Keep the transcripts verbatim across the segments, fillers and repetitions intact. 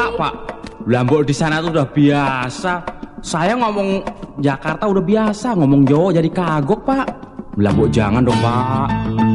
Pak. Lah mbok di sana tuh udah biasa. Saya ngomong Jakarta udah biasa, ngomong Jawa jadi kagok, Pak. Lah mbok jangan dong, Pak.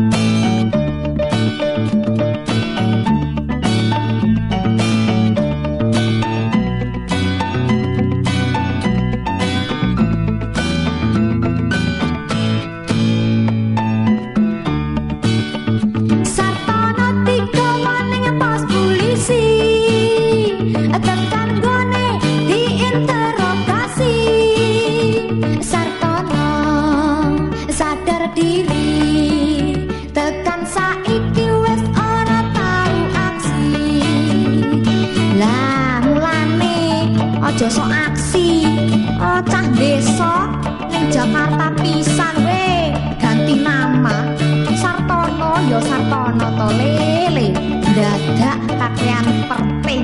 Aja sok aksi, oh, cah desa ning Jakarta pisan we, ganti nama Sartono ya Sartono to lele, dadak kakean perting